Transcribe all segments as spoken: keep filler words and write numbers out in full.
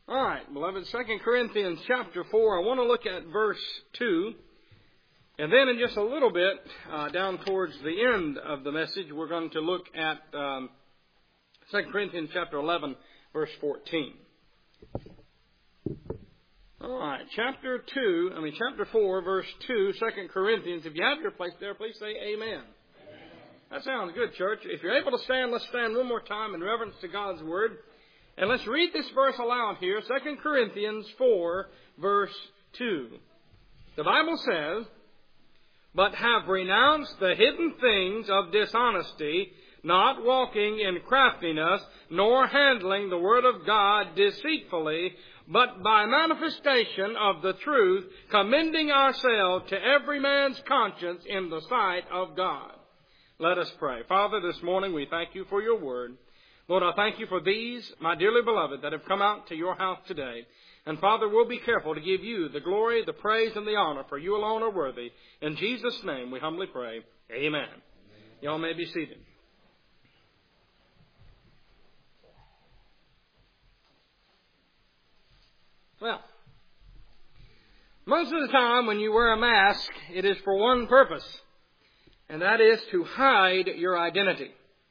All right, beloved, Second Corinthians chapter four. I want to look at verse two. And then in just a little bit, uh, down towards the end of the message, we're going to look at um, Second Corinthians chapter eleven, verse fourteen. All right, chapter two, I mean chapter four, verse two, Second Corinthians. If you have your place there, please say amen. Amen. That sounds good, church. If you're able to stand, let's stand one more time in reverence to God's Word. And let's read this verse aloud here, Second Corinthians four, verse two. The Bible says, "But have renounced the hidden things of dishonesty, not walking in craftiness, nor handling the word of God deceitfully, but by manifestation of the truth, commending ourselves to every man's conscience in the sight of God." Let us pray. Father, this morning we thank you for your word. Lord, I thank you for these, my dearly beloved, that have come out to your house today. And Father, we'll be careful to give you the glory, the praise, and the honor, for you alone are worthy. In Jesus' name we humbly pray. Amen. Amen. Y'all may be seated. Well, most of the time when you wear a mask, it is for one purpose, and that is to hide your identity.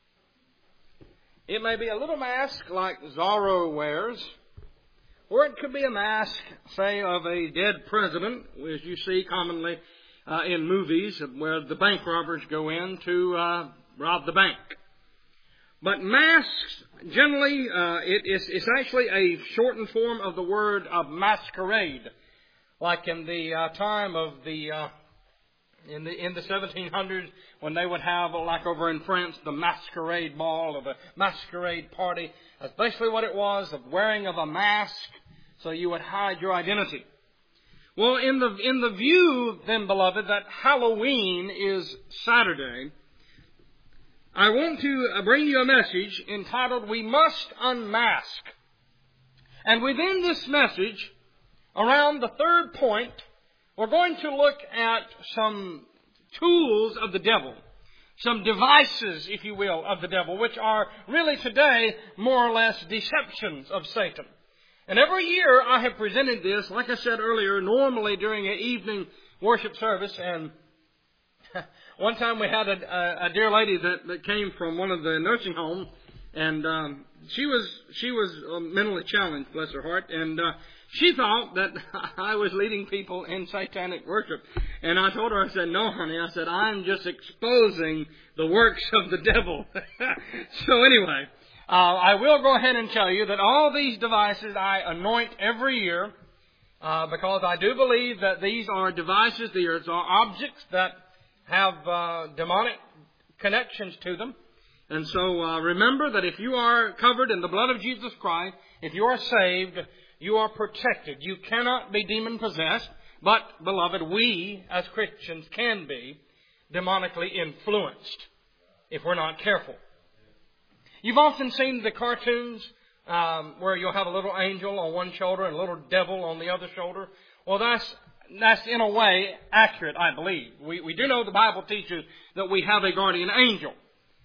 It may be a little mask like Zorro wears, or it could be a mask, say, of a dead president, as you see commonly uh, in movies where the bank robbers go in to uh, rob the bank. But masks, generally, uh, it is it's actually a shortened form of the word of masquerade, like in the uh, time of the uh, in the in the seventeen hundreds when they would have, like over in France, the masquerade ball or the masquerade party. That's basically what it was, of wearing of a mask, so you would hide your identity. Well, in the in the view, then, beloved, that Halloween is Saturday, I want to bring you a message entitled, "We Must Unmask." And within this message, around the third point, we're going to look at some tools of the devil, some devices, if you will, of the devil, which are really today more or less deceptions of Satan. And every year I have presented this, like I said earlier, normally during an evening worship service. And one time we had a, a, a dear lady that, that came from one of the nursing homes, and um, she was she was uh, mentally challenged, bless her heart, and uh, she thought that I was leading people in satanic worship. And I told her, I said, "No, honey," I said, "I'm just exposing the works of the devil." So anyway, uh, I will go ahead and tell you that all these devices I anoint every year uh, because I do believe that these are devices, these are objects that have uh, demonic connections to them. And so uh, remember that if you are covered in the blood of Jesus Christ, if you are saved, you are protected. You cannot be demon-possessed, but, beloved, we as Christians can be demonically influenced if we're not careful. You've often seen the cartoons um, where you'll have a little angel on one shoulder and a little devil on the other shoulder. Well, that's That's in a way accurate, I believe. We, we do know the Bible teaches that we have a guardian angel.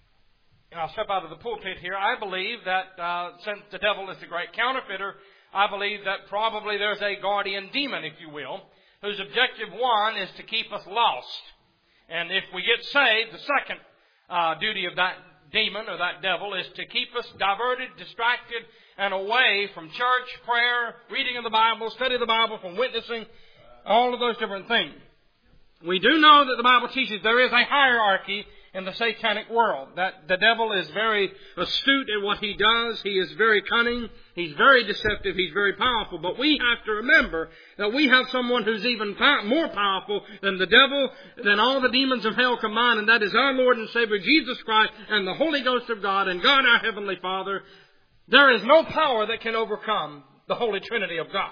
And I'll step out of the pulpit here. I believe that uh, since the devil is the great counterfeiter, I believe that probably there's a guardian demon, if you will, whose objective one is to keep us lost. And if we get saved, the second uh, duty of that demon or that devil is to keep us diverted, distracted, and away from church, prayer, reading of the Bible, study of the Bible, from witnessing, all of those different things. We do know that the Bible teaches there is a hierarchy in the satanic world, that the devil is very astute at what he does. He is very cunning. He's very deceptive. He's very powerful. But we have to remember that we have someone who's even more powerful than the devil, than all the demons of hell combined, and that is our Lord and Savior Jesus Christ and the Holy Ghost of God and God our Heavenly Father. There is no power that can overcome the Holy Trinity of God.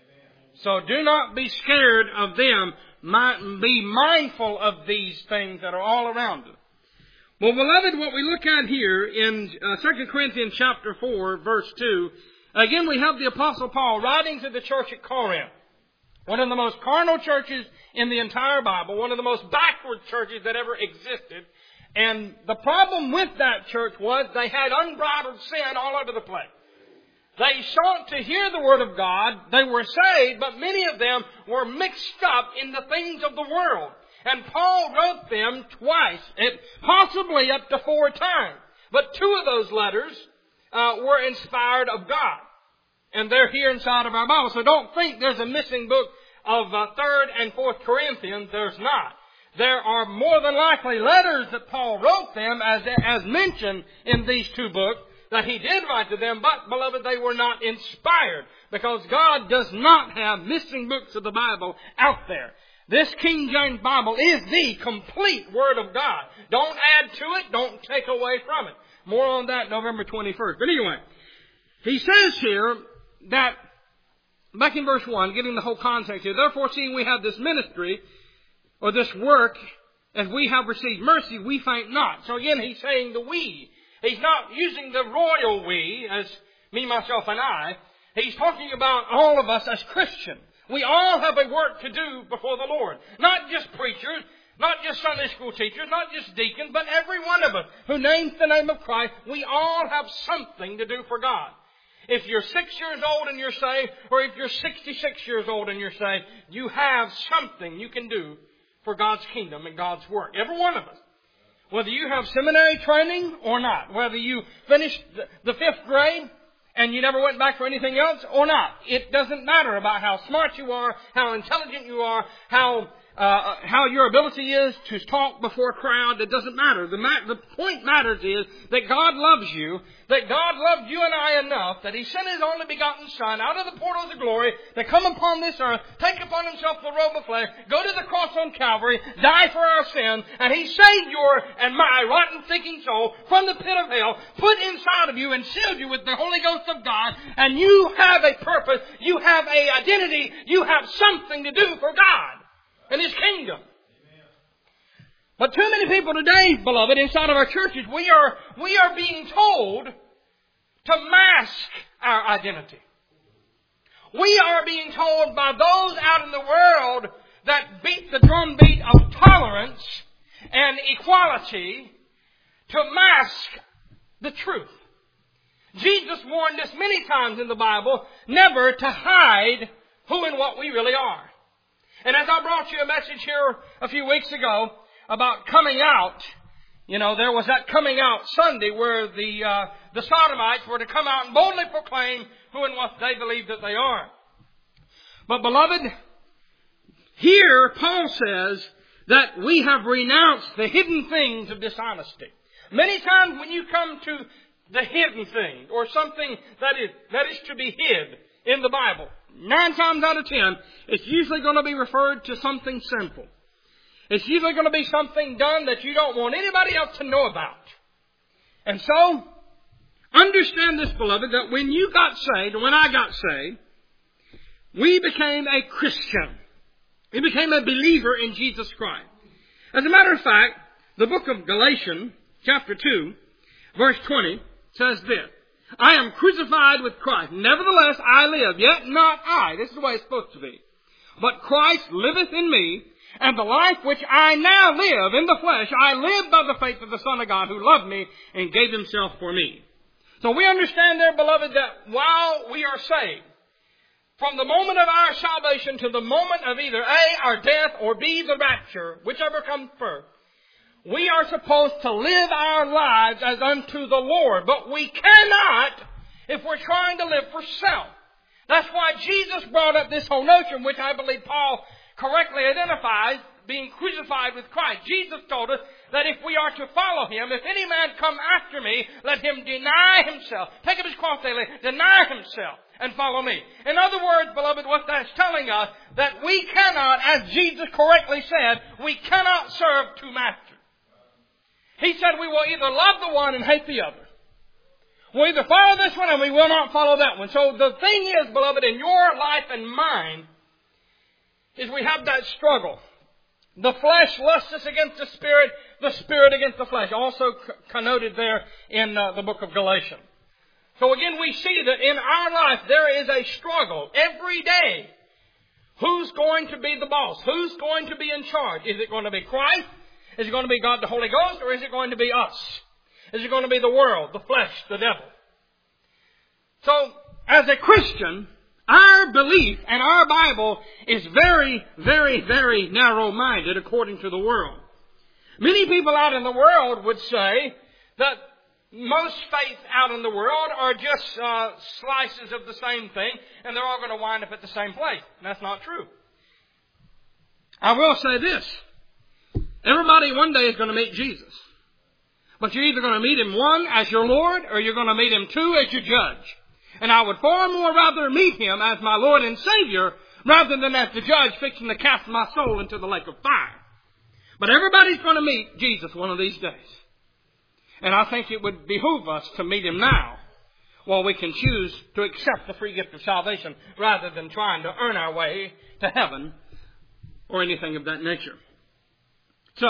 So do not be scared of them. Be mindful of these things that are all around us. Well, beloved, what we look at here in uh, Second Corinthians chapter four, verse two, again we have the Apostle Paul writing to the church at Corinth, one of the most carnal churches in the entire Bible, one of the most backward churches that ever existed. And the problem with that church was they had unbridled sin all over the place. They sought to hear the Word of God. They were saved, but many of them were mixed up in the things of the world. And Paul wrote them twice, possibly up to four times. But two of those letters uh, were inspired of God. And they're here inside of our Bible. So don't think there's a missing book of uh, third and fourth Corinthians. There's not. There are more than likely letters that Paul wrote them, as, as mentioned in these two books, that he did write to them. But, beloved, they were not inspired, because God does not have missing books of the Bible out there. This King James Bible is the complete Word of God. Don't add to it. Don't take away from it. More on that November twenty-first. But anyway, he says here that, back in verse one, getting the whole context here, therefore, seeing we have this ministry, or this work, as we have received mercy, we faint not. So again, he's saying the we. He's not using the royal we, as me, myself, and I. He's talking about all of us as Christians. We all have a work to do before the Lord. Not just preachers, not just Sunday school teachers, not just deacons, but every one of us who names the name of Christ. We all have something to do for God. If you're six years old and you're saved, or if you're sixty-six years old and you're saved, you have something you can do for God's kingdom and God's work. Every one of us. Whether you have seminary training or not. Whether you finished the fifth grade and you never went back for anything else or not. It doesn't matter about how smart you are, how intelligent you are, how uh, how your ability is to talk before a crowd. It doesn't matter. The, ma- the point matters is that God loves you, that God loved you and I enough that He sent His only begotten Son out of the portals of glory to come upon this earth, take upon Himself the robe of flesh, go to the cross on Calvary, die for our sins, and He saved your and my rotten, thinking soul from the pit of hell, put inside of you and sealed you with the Holy Ghost of God, and you have a purpose, you have an identity, you have something to do for God and His kingdom. But too many people today, beloved, inside of our churches, we are, we are being told to mask our identity. We are being told by those out in the world that beat the drumbeat of tolerance and equality to mask the truth. Jesus warned us many times in the Bible never to hide who and what we really are. And as I brought you a message here a few weeks ago about coming out, you know, there was that coming out Sunday where the uh, the Sodomites were to come out and boldly proclaim who and what they believe that they are. But beloved, here Paul says that we have renounced the hidden things of dishonesty. Many times when you come to the hidden thing, or something that is that is to be hid in the Bible, nine times out of ten, it's usually going to be referred to something sinful. It's usually going to be something done that you don't want anybody else to know about. And so, understand this, beloved, that when you got saved, when I got saved, we became a Christian. We became a believer in Jesus Christ. As a matter of fact, the book of Galatians, chapter two, verse twenty, says this: I am crucified with Christ. Nevertheless, I live, yet not I. This is the way it's supposed to be. But Christ liveth in me, and the life which I now live in the flesh, I live by the faith of the Son of God, who loved me and gave Himself for me. So we understand there, beloved, that while we are saved, from the moment of our salvation to the moment of either A, our death, or B, the rapture, whichever comes first, we are supposed to live our lives as unto the Lord. But we cannot if we're trying to live for self. That's why Jesus brought up this whole notion, which I believe Paul correctly identifies, being crucified with Christ. Jesus told us that if we are to follow Him, if any man come after me, let him deny himself. Take up his cross daily, deny himself, and follow me. In other words, beloved, what that's telling us, that we cannot, as Jesus correctly said, we cannot serve two masters. He said we will either love the one and hate the other. We'll either follow this one and we will not follow that one. So the thing is, beloved, in your life and mine, is we have that struggle. The flesh lusts against the Spirit, the Spirit against the flesh. Also connoted there in uh, the book of Galatians. So again, we see that in our life there is a struggle every day. Who's going to be the boss? Who's going to be in charge? Is it going to be Christ? Is it going to be God the Holy Ghost? Or is it going to be us? Is it going to be the world, the flesh, the devil? So, as a Christian, our belief and our Bible is very, very, very narrow-minded according to the world. Many people out in the world would say that most faith out in the world are just uh, slices of the same thing, and they're all going to wind up at the same place. And that's not true. I will say this. Everybody one day is going to meet Jesus. But you're either going to meet Him, one, as your Lord, or you're going to meet Him, two, as your judge. And I would far more rather meet Him as my Lord and Savior rather than as the judge fixing to cast my soul into the lake of fire. But everybody's going to meet Jesus one of these days. And I think it would behoove us to meet Him now while we can choose to accept the free gift of salvation rather than trying to earn our way to heaven or anything of that nature. So,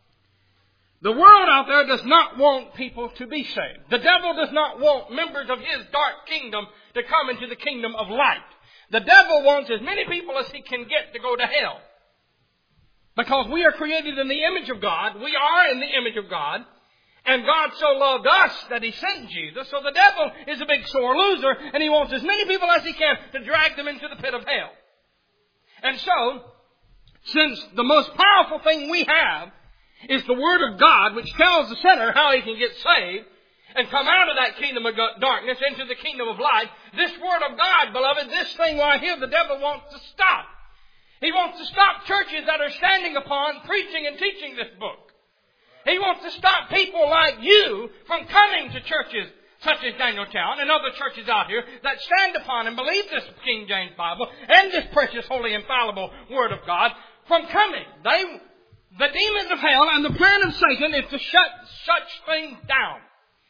the world out there does not want people to be saved. The devil does not want members of his dark kingdom to come into the kingdom of light. The devil wants as many people as he can get to go to hell. Because we are created in the image of God. We are in the image of God. And God so loved us that He sent Jesus. So the devil is a big sore loser, and he wants as many people as he can to drag them into the pit of hell. And so, since the most powerful thing we have is the Word of God, which tells the sinner how he can get saved and come out of that kingdom of darkness into the kingdom of light, this Word of God, beloved, this thing right here, the devil wants to stop. He wants to stop churches that are standing upon preaching and teaching this book. He wants to stop people like you from coming to churches such as Danieltown and other churches out here that stand upon and believe this King James Bible and this precious, holy, infallible Word of God from coming. They, the demons of hell and the plan of Satan is to shut such things down.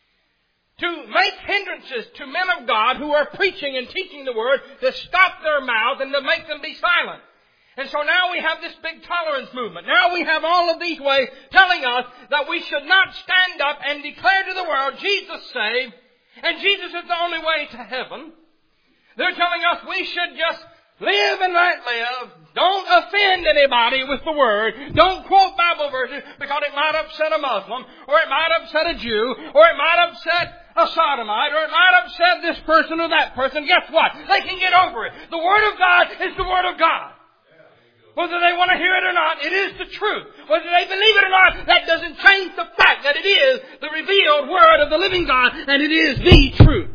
To make hindrances to men of God who are preaching and teaching the Word, to stop their mouths and to make them be silent. And so now we have this big tolerance movement. Now we have all of these ways telling us that we should not stand up and declare to the world, Jesus saved, and Jesus is the only way to heaven. They're telling us we should just live and let live. Don't offend anybody with the Word. Don't quote Bible verses because it might upset a Muslim, or it might upset a Jew, or it might upset a sodomite, or it might upset this person or that person. Guess what? They can get over it. The Word of God is the Word of God. Whether they want to hear it or not, it is the truth. Whether they believe it or not, that doesn't change the fact that it is the revealed Word of the living God, and it is the truth.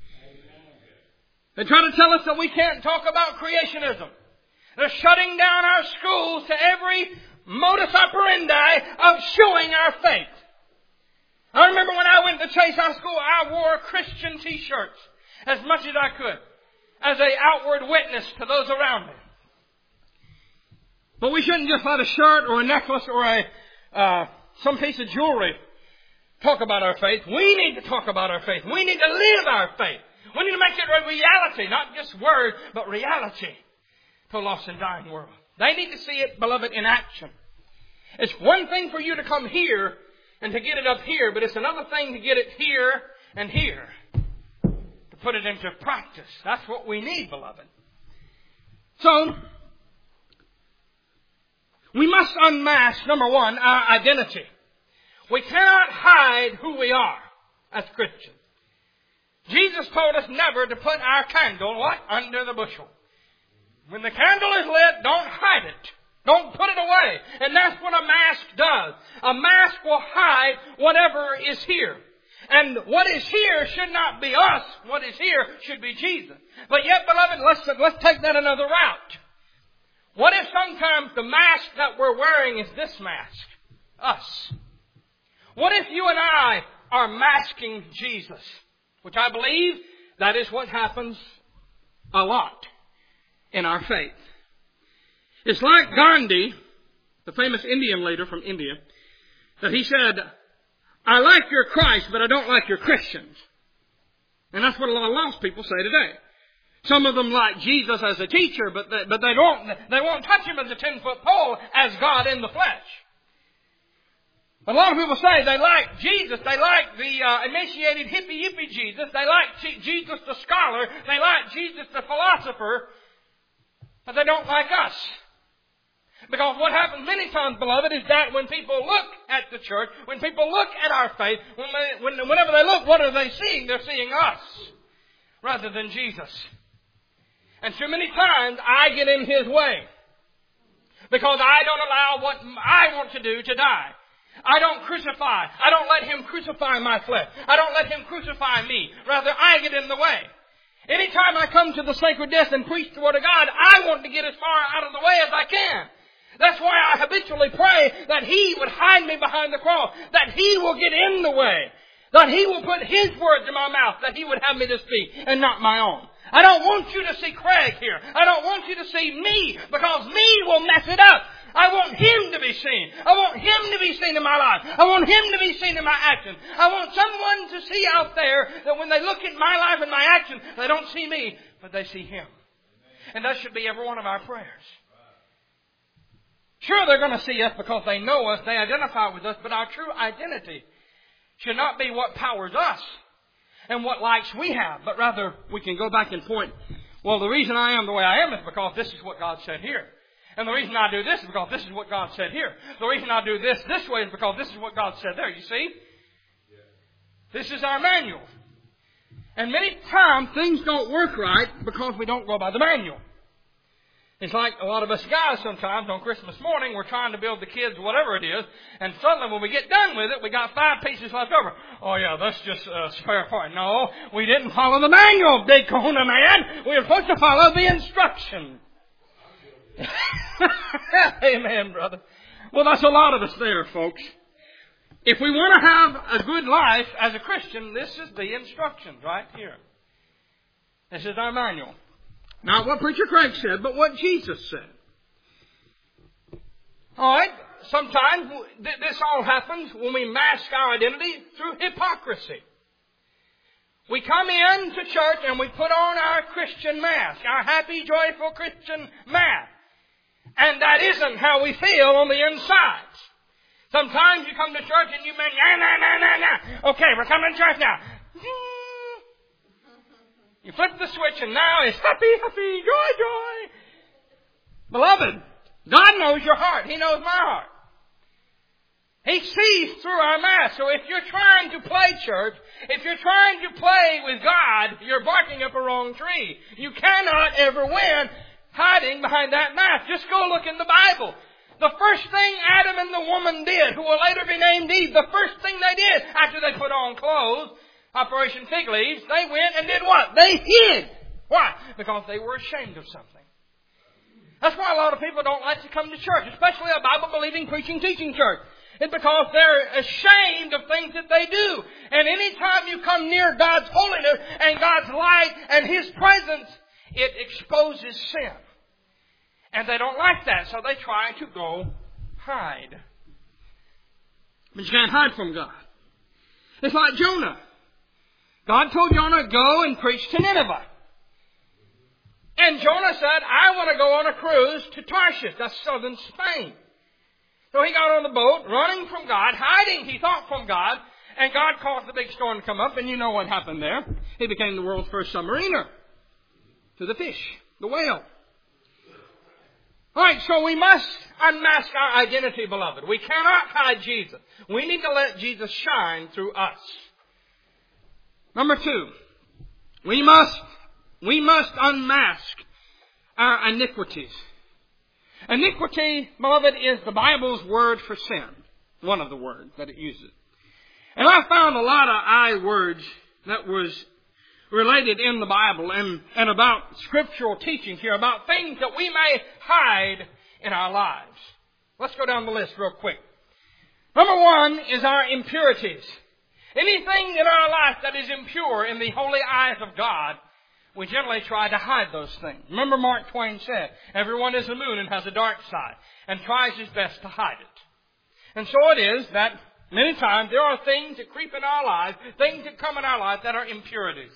They try to tell us that we can't talk about creationism. They're shutting down our schools to every modus operandi of showing our faith. I remember when I went to Chase High School, I wore Christian t-shirts as much as I could, as an outward witness to those around me. But we shouldn't just let a shirt or a necklace or a uh, some piece of jewelry talk about our faith. We need to talk about our faith. We need to live our faith. We need to make it a reality, not just words, but reality to a lost and dying world. They need to see it, beloved, in action. It's one thing for you to come here and to get it up here, but it's another thing to get it here and here, to put it into practice. That's what we need, beloved. So, we must unmask, number one, our identity. We cannot hide who we are as Christians. Jesus told us never to put our candle, what? Under the bushel. When the candle is lit, don't hide it. Don't put it away. And that's what a mask does. A mask will hide whatever is here. And what is here should not be us. What is here should be Jesus. But yet, beloved, let's, let's take that another route. What if sometimes the mask that we're wearing is this mask? Us. What if you and I are masking Jesus? Which I believe that is what happens a lot in our faith. It's like Gandhi, the famous Indian leader from India, that he said, I like your Christ, but I don't like your Christians. And that's what a lot of lost people say today. Some of them like Jesus as a teacher, but they, but they don't, they won't touch Him as a ten-foot pole as God in the flesh. A lot of people say they like Jesus. They like the uh, initiated hippie-yippie Jesus. They like G- Jesus the scholar. They like Jesus the philosopher. But they don't like us. Because what happens many times, beloved, is that when people look at the church, when people look at our faith, when they, when, whenever they look, what are they seeing? They're seeing us. rather than Jesus. And too many times I get in His way because I don't allow what I want to do to die. I don't crucify. I don't let Him crucify my flesh. I don't let Him crucify me. Rather, I get in the way. Anytime I come to the sacred death and preach the Word of God, I want to get as far out of the way as I can. That's why I habitually pray that He would hide me behind the cross, that He will get in the way, that He will put His words in my mouth, that He would have me to speak and not my own. I don't want you to see Craig here. I don't want you to see me, because me will mess it up. I want Him to be seen. I want Him to be seen in my life. I want Him to be seen in my actions. I want someone to see out there that when they look at my life and my actions, they don't see me, but they see Him. And that should be every one of our prayers. Sure, they're going to see us because they know us, they identify with us, but our true identity should not be what powers us and what likes we have, but rather we can go back and point, well, the reason I am the way I am is because this is what God said here. And the reason I do this is because this is what God said here. The reason I do this this way is because this is what God said there. You see? This is our manual. And many times things don't work right because we don't go by the manual. It's like a lot of us guys sometimes on Christmas morning, we're trying to build the kids whatever it is, and suddenly when we get done with it, we got five pieces left over. Oh yeah, that's just a spare part. No, we didn't follow the manual, big kahuna man. We were supposed to follow the instruction. Amen, brother. Well, that's a lot of us there, folks. If we want to have a good life as a Christian, this is the instructions right here. This is our manual. Not what Preacher Craig said, but what Jesus said. All right. Sometimes th- this all happens when we mask our identity through hypocrisy. We come in to church and we put on our Christian mask, our happy, joyful Christian mask. And that isn't how we feel on the inside. Sometimes you come to church and you mean, nah, nah, nah, nah, nah. Okay, we're coming to church now. You flip the switch and now it's happy, happy, joy, joy. Beloved, God knows your heart. He knows my heart. He sees through our mask. So if you're trying to play church, if you're trying to play with God, you're barking up a wrong tree. You cannot ever win hiding behind that mask. Just go look in the Bible. The first thing Adam and the woman did, who will later be named Eve, the first thing they did after they put on clothes, Operation Fig Leaves, they went and did what? They hid. Why? Because they were ashamed of something. That's why a lot of people don't like to come to church, especially a Bible-believing, preaching, teaching church. It's because they're ashamed of things that they do. And anytime you come near God's holiness and God's light and His presence, it exposes sin. And they don't like that, so they try to go hide. But you can't hide from God. It's like Jonah. God told Jonah, go and preach to Nineveh. And Jonah said, I want to go on a cruise to Tarshish. That's southern Spain. So he got on the boat, running from God, hiding, he thought, from God. And God caused the big storm to come up, and you know what happened there. He became the world's first submariner to the fish, the whale. All right, so we must unmask our identity, beloved. We cannot hide Jesus. We need to let Jesus shine through us. Number two, we must, we must unmask our iniquities. Iniquity, beloved, is the Bible's word for sin. One of the words that it uses. And I found a lot of I words that was related in the Bible and, and about scriptural teachings here, about things that we may hide in our lives. Let's go down the list real quick. Number one is our impurities. Anything in our life that is impure in the holy eyes of God, we generally try to hide those things. Remember Mark Twain said, everyone is a moon and has a dark side, and tries his best to hide it. And so it is that many times there are things that creep in our lives, things that come in our life that are impurities.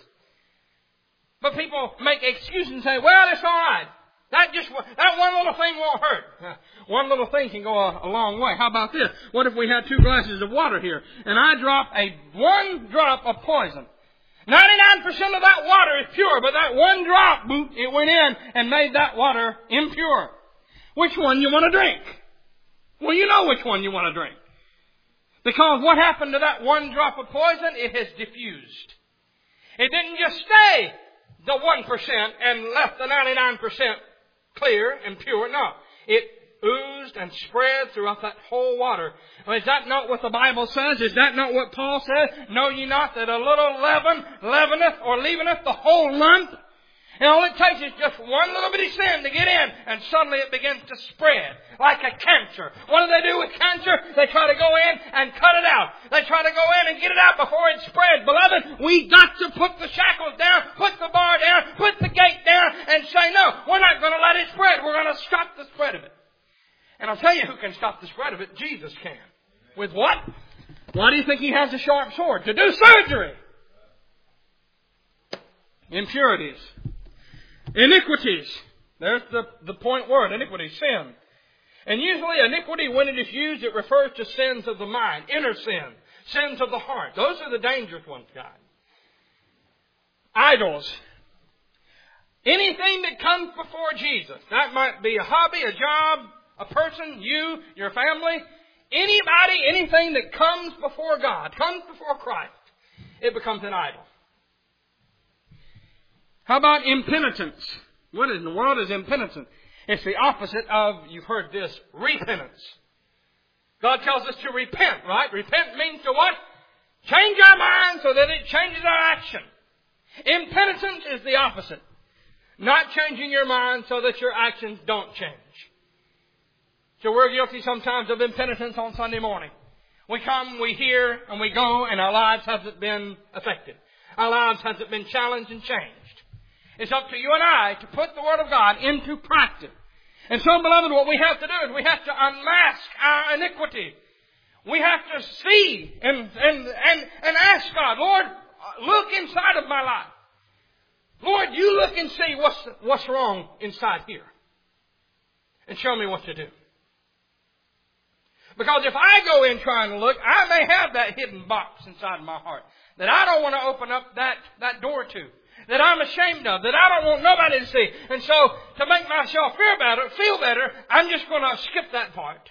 But people make excuses and say, well, it's all right. That just that one little thing won't hurt. One little thing can go a, a long way. How about this? What if we had two glasses of water here, and I drop a one drop of poison? ninety-nine percent of that water is pure, but that one drop, boop, it went in and made that water impure. Which one you want to drink? Well, you know which one you want to drink. Because what happened to that one drop of poison? It has diffused. It didn't just stay the one percent and left the ninety-nine percent clear and pure. No. It oozed and spread throughout that whole water. Well, is that not what the Bible says? Is that not what Paul says? Know ye not that a little leaven leaveneth or leaveneth the whole lump? And all it takes is just one little bitty sin to get in, and suddenly it begins to spread like a cancer. What do they do with cancer? They try to go in and cut it out. They try to go in and get it out before it spreads. Beloved, we got to put the shackles down, put the bar down, put the gate down, and say, no, we're not going to let it spread. We're going to stop the spread of it. And I'll tell you who can stop the spread of it. Jesus can. With what? Why do you think He has a sharp sword? To do surgery. Impurities. Iniquities. There's the, the point word. Iniquity. Sin. And usually iniquity, when it is used, it refers to sins of the mind. Inner sin. Sins of the heart. Those are the dangerous ones, guys. Idols. Anything that comes before Jesus. That might be a hobby, a job, a person, you, your family. Anybody, anything that comes before God, comes before Christ, it becomes an idol. How about impenitence? What in the world is impenitence? It's the opposite of, you've heard this, repentance. God tells us to repent, right? Repent means to what? Change our mind so that it changes our action. Impenitence is the opposite. Not changing your mind so that your actions don't change. So we're guilty sometimes of impenitence on Sunday morning. We come, we hear, and we go, and our lives haven't been affected. Our lives haven't been challenged and changed. It's up to you and I to put the Word of God into practice. And so, beloved, what we have to do is we have to unmask our iniquity. We have to see and, and, and, and ask God, Lord, look inside of my life. Lord, you look and see what's, what's wrong inside here. And show me what to do. Because if I go in trying to look, I may have that hidden box inside my heart that I don't want to open up that, that door to. That I'm ashamed of, that I don't want nobody to see. And so, to make myself feel better, feel better, I'm just going to skip that part.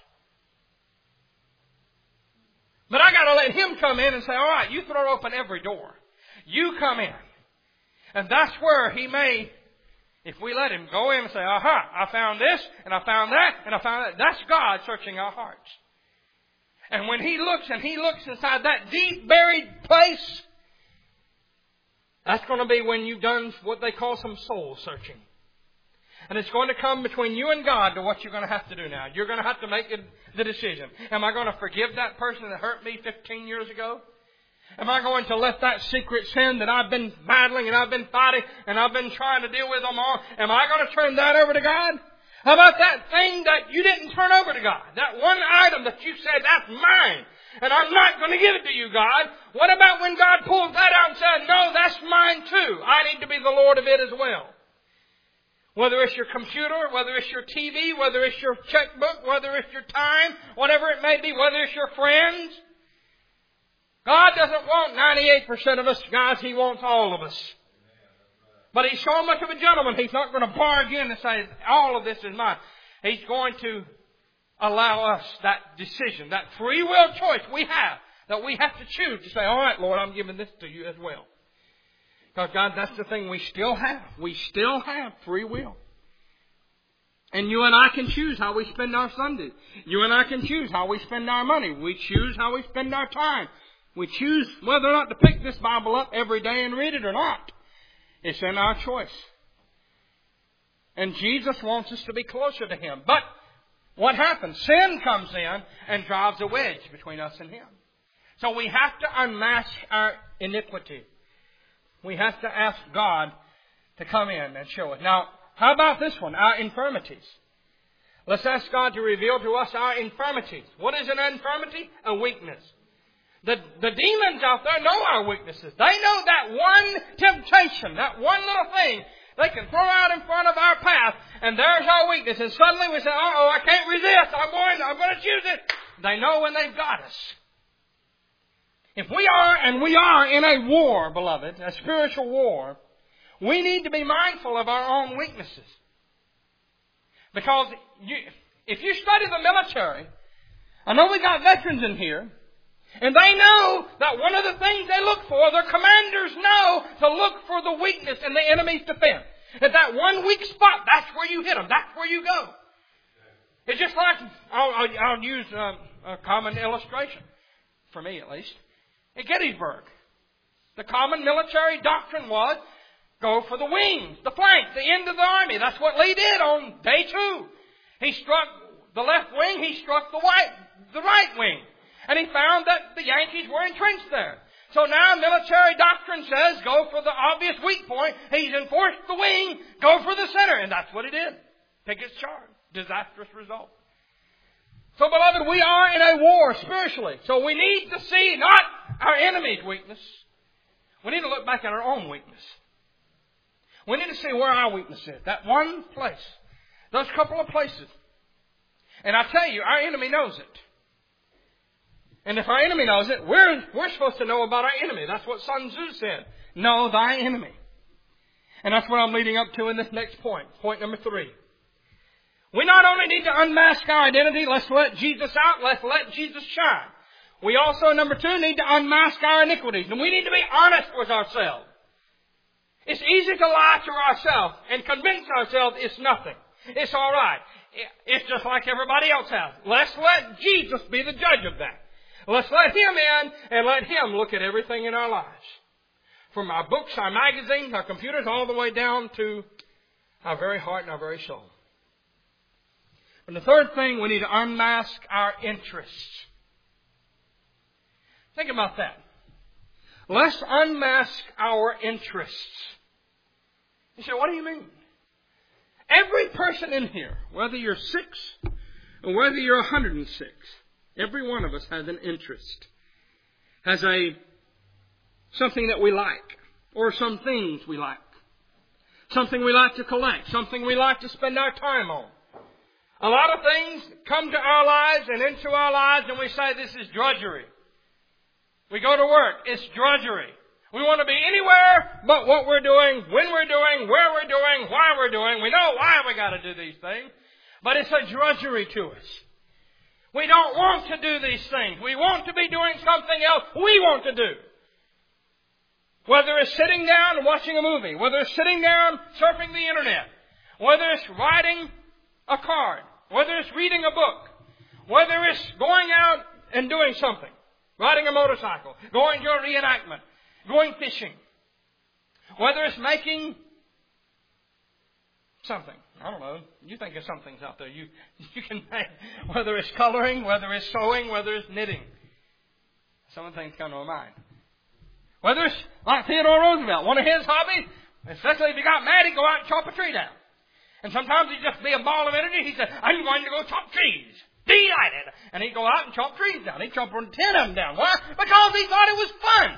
But I got to let Him come in and say, all right, you throw open every door. You come in. And that's where He may, if we let Him go in and say, aha, I found this, and I found that, and I found that. That's God searching our hearts. And when He looks, and He looks inside that deep buried place, that's going to be when you've done what they call some soul searching. And it's going to come between you and God to what you're going to have to do now. You're going to have to make the decision. Am I going to forgive that person that hurt me fifteen years ago? Am I going to let that secret sin that I've been battling and I've been fighting and I've been trying to deal with them all, am I going to turn that over to God? How about that thing that you didn't turn over to God? That one item that you said, that's mine. And I'm not going to give it to you, God. What about when God pulls that out and says, no, that's mine too. I need to be the Lord of it as well. Whether it's your computer, whether it's your T V, whether it's your checkbook, whether it's your time, whatever it may be, whether it's your friends. God doesn't want ninety-eight percent of us, guys. He wants all of us. But He's so much of a gentleman, He's not going to bargain and say, all of this is mine. He's going to allow us that decision, that free will choice we have, that we have to choose to say, all right, Lord, I'm giving this to you as well. Because, God, that's the thing we still have. We still have free will. And you and I can choose how we spend our Sunday. You and I can choose how we spend our money. We choose how we spend our time. We choose whether or not to pick this Bible up every day and read it or not. It's in our choice. And Jesus wants us to be closer to Him. But what happens? Sin comes in and drives a wedge between us and Him. So we have to unmask our iniquity. We have to ask God to come in and show it. Now, how about this one? Our infirmities. Let's ask God to reveal to us our infirmities. What is an infirmity? A weakness. The, the demons out there know our weaknesses. They know that one temptation, that one little thing they can throw out in front of our path, and there's our weakness. And suddenly we say, uh-oh, I can't resist. I'm going, I'm going to choose it. They know when they've got us. If we are, and we are in a war, beloved, a spiritual war, we need to be mindful of our own weaknesses. Because you, if you study the military, I know we got veterans in here, And they know that one of the things they look for, their commanders know to look for the weakness in the enemy's defense. At that one weak spot, that's where you hit them. That's where you go. It's just like, I'll, I'll, I'll use a, a common illustration, for me at least. At Gettysburg, the common military doctrine was, go for the wings, the flank, the end of the army. That's what Lee did on day two. He struck the left wing, he struck the right, the right wing. And he found that the Yankees were entrenched there. So now military doctrine says, go for the obvious weak point. He's enforced the wing, go for the center. And that's what he did. Pickett's charge. Disastrous result. So beloved, we are in a war spiritually. So we need to see not our enemy's weakness. We need to look back at our own weakness. We need to see where our weakness is. That one place. Those couple of places. And I tell you, our enemy knows it. And if our enemy knows it, we're, we're supposed to know about our enemy. That's what Sun Tzu said. Know thy enemy. And that's what I'm leading up to in this next point. Point number three. We not only need to unmask our identity, let's let Jesus out, let's let Jesus shine. We also, number two, need to unmask our iniquities. And we need to be honest with ourselves. It's easy to lie to ourselves and convince ourselves it's nothing. It's all right. It's just like everybody else has. Let's let Jesus be the judge of that. Let's let Him in and let Him look at everything in our lives. From our books, our magazines, our computers, all the way down to our very heart and our very soul. And the third thing, we need to unmask our interests. Think about that. Let's unmask our interests. You say, what do you mean? Every person in here, whether you're six or whether you're one hundred six, every one of us has an interest. Has a something that we like. Or some things we like. Something we like to collect. Something we like to spend our time on. A lot of things come to our lives and into our lives and we say this is drudgery. We go to work. It's drudgery. We want to be anywhere but what we're doing, when we're doing, where we're doing, why we're doing. We know why we got to do these things. But it's a drudgery to us. We don't want to do these things. We want to be doing something else we want to do. Whether it's sitting down and watching a movie. Whether it's sitting down surfing the internet. Whether it's writing a card. Whether it's reading a book. Whether it's going out and doing something. Riding a motorcycle. Going to a reenactment. Going fishing. Whether it's making something. I don't know. You think of some things out there. You, you can make, whether it's coloring, whether it's sewing, whether it's knitting. Some of the things come to my mind. Whether it's like Theodore Roosevelt, one of his hobbies, especially if he got mad, he'd go out and chop a tree down. And sometimes he'd just be a ball of energy. He said, I'm going to go chop trees. Delighted. And he'd go out and chop trees down. He'd chop ten of them down. Why? Because he thought it was fun.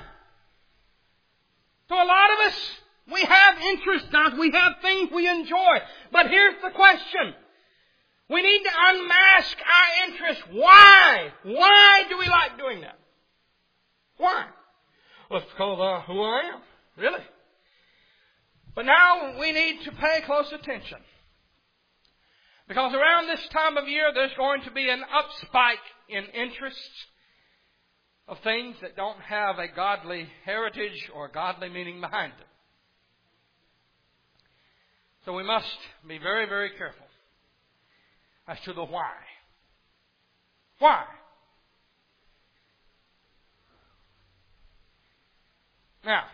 So a lot of us, we have interests, guys. We have things we enjoy. But here's the question. We need to unmask our interests. Why? Why do we like doing that? Why? Well, it's because of who I am. Really? But now we need to pay close attention. Because around this time of year, there's going to be an upspike in interests of things that don't have a godly heritage or godly meaning behind them. So we must be very, very careful as to the why. Why? Now,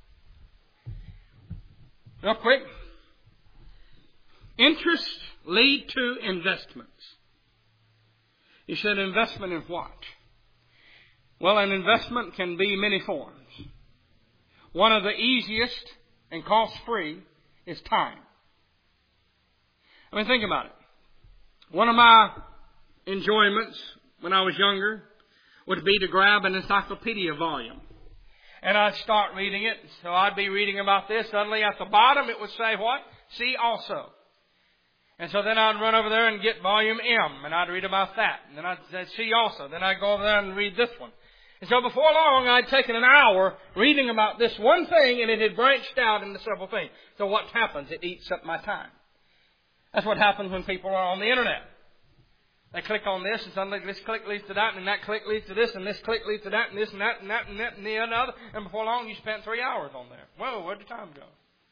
real quick. Interests lead to investments. You said investment in what? Well, an investment can be many forms. One of the easiest and cost-free is time. I mean, think about it. One of my enjoyments when I was younger would be to grab an encyclopedia volume. And I'd start reading it. So I'd be reading about this. Suddenly at the bottom it would say what? See also. And so then I'd run over there and get volume M. And I'd read about that. And then I'd say see also. Then I'd go over there and read this one. And so before long I'd taken an hour reading about this one thing. And it had branched out into several things. So what happens? It eats up my time. That's what happens when people are on the internet. They click on this, and suddenly this click leads to that, and that click leads to this, and this click leads to that, and this and that, and that, and that, and the other. And before long, you spent three hours on there. Whoa, where'd the time go?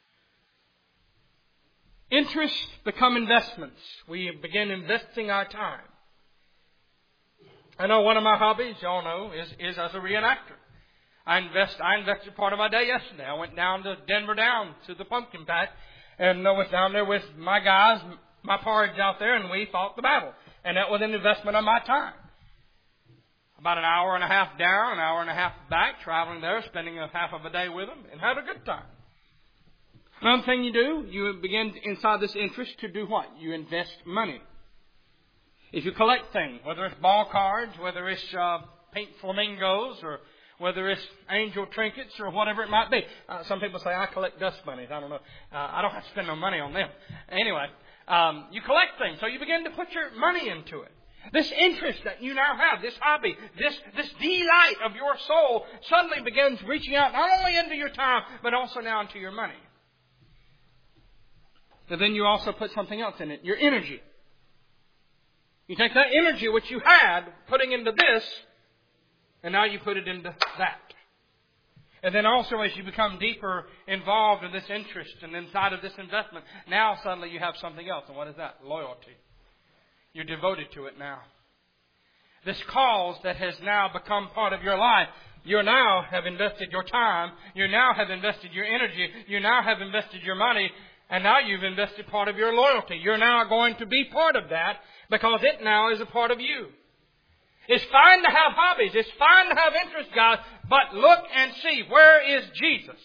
Interests become investments. We begin investing our time. I know one of my hobbies, y'all know, is, is as a reenactor. I invest. I invested part of my day yesterday. I went down to Denver down to the pumpkin patch, and I was down there with my guys, my pards out there, and we fought the battle. And that was an investment of my time. About an hour and a half down, an hour and a half back, traveling there, spending a half of a day with them, and had a good time. Another thing you do, you begin inside this interest to do what? You invest money. If you collect things, whether it's ball cards, whether it's uh, pink flamingos, or whether it's angel trinkets, or whatever it might be. Uh, some people say, I collect dust bunnies. I don't know. Uh, I don't have to spend no money on them. Anyway, um, you collect things, so you begin to put your money into it. This interest that you now have, this hobby, this, this delight of your soul suddenly begins reaching out not only into your time, but also now into your money. And then you also put something else in it, your energy. You take that energy which you had putting into this, and now you put it into that. And then also as you become deeper involved in this interest and inside of this investment, now suddenly you have something else. And what is that? Loyalty. You're devoted to it now. This cause that has now become part of your life, you now have invested your time, you now have invested your energy, you now have invested your money, and now you've invested part of your loyalty. You're now going to be part of that because it now is a part of you. It's fine to have hobbies. It's fine to have interests, guys. But look and see, where is Jesus?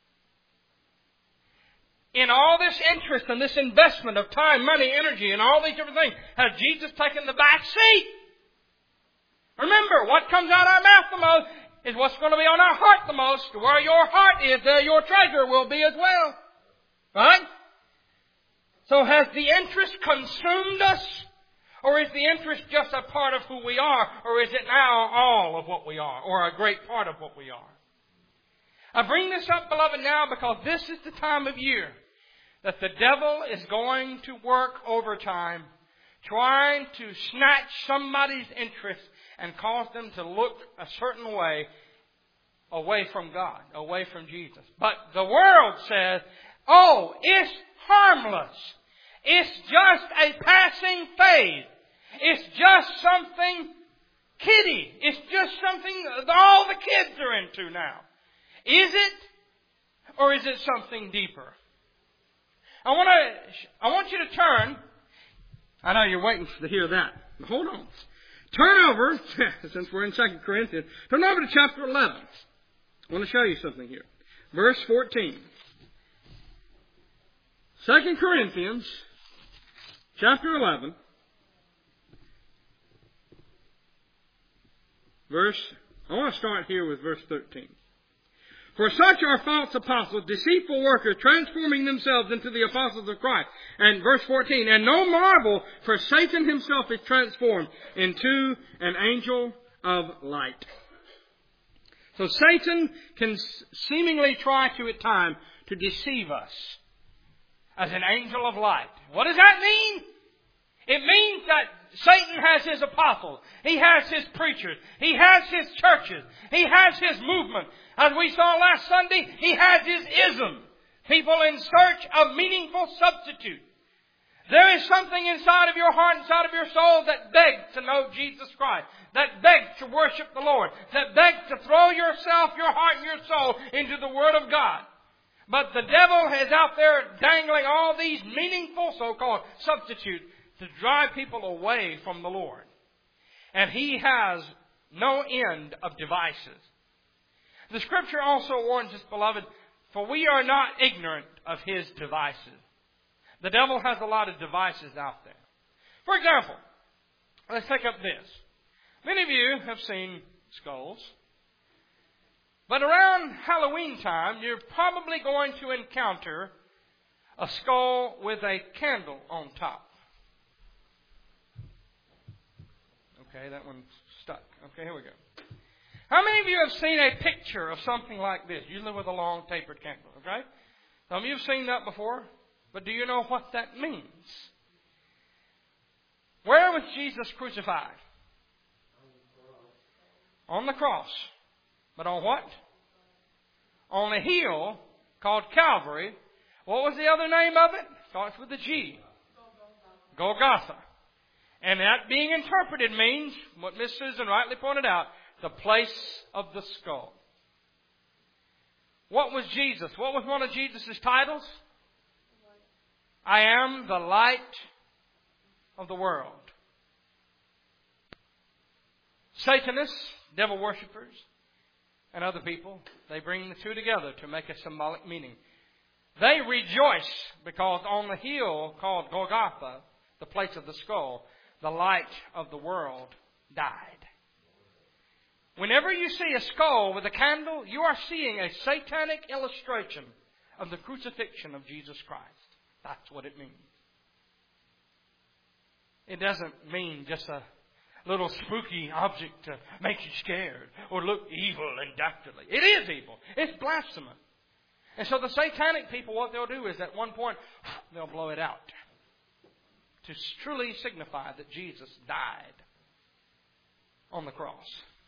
In all this interest and this investment of time, money, energy, and all these different things, has Jesus taken the back seat? Remember, what comes out of our mouth the most is what's going to be on our heart the most. Where your heart is, there your treasure will be as well. Right? So has the interest consumed us? Or is the interest just a part of who we are? Or is it now all of what we are? Or a great part of what we are? I bring this up, beloved, now because this is the time of year that the devil is going to work overtime, trying to snatch somebody's interest and cause them to look a certain way away from God, away from Jesus. But the world says, oh, it's harmless. It's just a passing phase. It's just something kiddie. It's just something that all the kids are into now. Is it? Or is it something deeper? I want to, I want you to turn. I know you're waiting to hear that. Hold on. Turn over, since we're in Second Corinthians, turn over to chapter eleven. I want to show you something here. Verse fourteen. Second Corinthians, chapter eleven, verse, I want to start here with verse thirteen. For such are false apostles, deceitful workers, transforming themselves into the apostles of Christ. And verse fourteen, and no marvel, for Satan himself is transformed into an angel of light. So Satan can seemingly try to at times to deceive us as an angel of light. What does that mean? It means that Satan has his apostles. He has his preachers. He has his churches. He has his movement. As we saw last Sunday, he has his ism. People in search of meaningful substitute. There is something inside of your heart, inside of your soul that begs to know Jesus Christ. That begs to worship the Lord. That begs to throw yourself, your heart and your soul into the Word of God. But the devil is out there dangling all these meaningful so-called substitutes to drive people away from the Lord. And he has no end of devices. The Scripture also warns us, beloved, for we are not ignorant of his devices. The devil has a lot of devices out there. For example, let's take up this. Many of you have seen skulls. But around Halloween time, you're probably going to encounter a skull with a candle on top. Okay, that one's stuck. Okay, here we go. How many of you have seen a picture of something like this, usually with a long tapered candle? Okay? Some of you have seen that before, but do you know what that means? Where was Jesus crucified? On the cross. But on what? On a hill called Calvary. What was the other name of it? Starts with a G. Golgotha. And that being interpreted means, what Miss Susan rightly pointed out, the place of the skull. What was Jesus? What was one of Jesus' titles? I am the light of the world. Satanists, devil worshippers, and other people, they bring the two together to make a symbolic meaning. They rejoice because on the hill called Golgotha, the place of the skull, the light of the world died. Whenever you see a skull with a candle, you are seeing a satanic illustration of the crucifixion of Jesus Christ. That's what it means. It doesn't mean just a little spooky object to make you scared or look evil and dastardly. It is evil. It's blasphemous. And so the satanic people, what they'll do is at one point, they'll blow it out to truly signify that Jesus died on the cross.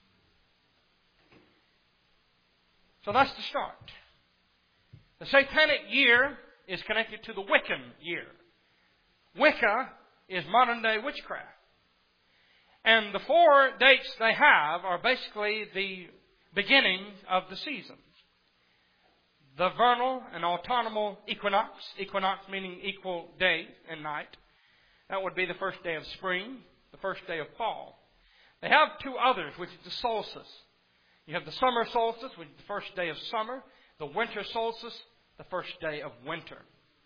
So that's the start. The satanic year is connected to the Wiccan year. Wicca is modern day witchcraft. And the four dates they have are basically the beginning of the seasons. The vernal and autumnal equinox, equinox meaning equal day and night. That would be the first day of spring, the first day of fall. They have two others, which is the solstice. You have the summer solstice, which is the first day of summer. The winter solstice, the first day of winter.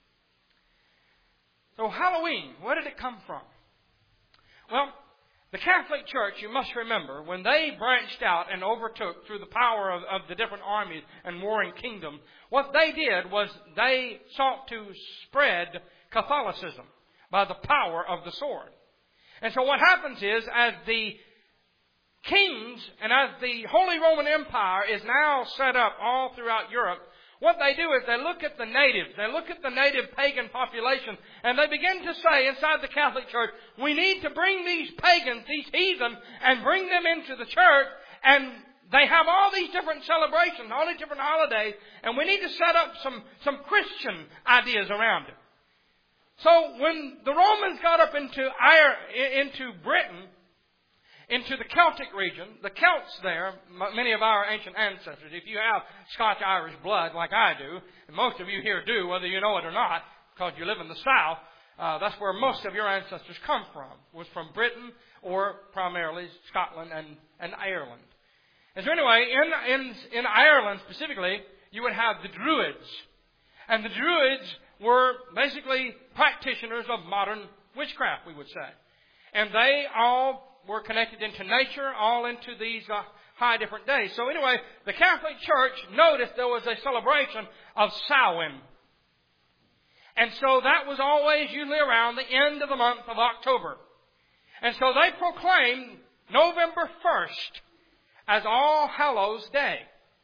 So Halloween, where did it come from? Well, the Catholic Church, you must remember, when they branched out and overtook through the power of, of the different armies and warring kingdoms, what they did was they sought to spread Catholicism by the power of the sword. And so what happens is, as the kings and as the Holy Roman Empire is now set up all throughout Europe, what they do is they look at the natives, they look at the native pagan population, and they begin to say inside the Catholic Church, we need to bring these pagans, these heathen, and bring them into the church, and they have all these different celebrations, all these different holidays, and we need to set up some, some Christian ideas around it. So when the Romans got up into, into Britain, into the Celtic region, the Celts there, many of our ancient ancestors, if you have Scotch-Irish blood like I do, and most of you here do, whether you know it or not, because you live in the South, uh, that's where most of your ancestors come from, was from Britain or primarily Scotland and, and Ireland. And so anyway, in, in, in Ireland specifically, you would have the Druids. And the Druids were basically practitioners of modern witchcraft, we would say. And they all were connected into nature, all into these uh, high different days. So anyway, the Catholic Church noticed there was a celebration of Samhain. And so that was always usually around the end of the month of October. And so they proclaimed November first as All Hallows Day.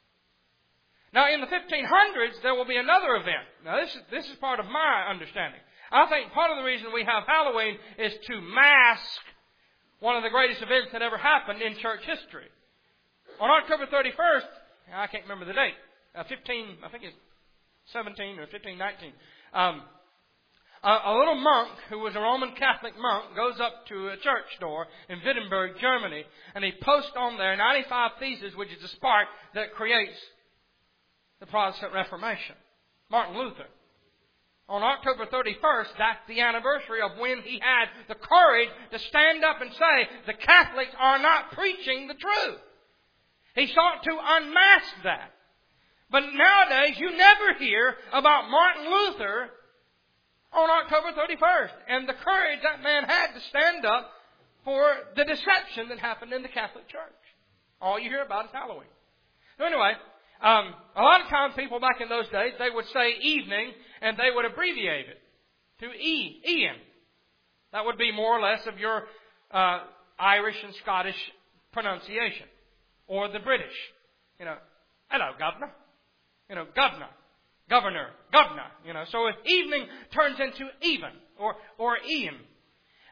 Now in the fifteen hundreds, there will be another event. Now this is, this is part of my understanding. I think part of the reason we have Halloween is to mask one of the greatest events that ever happened in church history. On October thirty-first, I can't remember the date, uh, fifteen, I think it's seventeen or fifteen nineteen, um, a, a little monk who was a Roman Catholic monk goes up to a church door in Wittenberg, Germany, and he posts on there ninety-five Theses, which is the spark that creates the Protestant Reformation. Martin Luther. On October thirty-first, that's the anniversary of when he had the courage to stand up and say, the Catholics are not preaching the truth. He sought to unmask that. But nowadays, you never hear about Martin Luther on October thirty-first and the courage that man had to stand up for the deception that happened in the Catholic Church. All you hear about is Halloween. So anyway, Um, a lot of times people back in those days, they would say evening and they would abbreviate it to E, Ian. That would be more or less of your uh, Irish and Scottish pronunciation. Or the British. You know, hello, governor. You know, governor, governor, governor. You know, so if evening turns into even or, or Ian.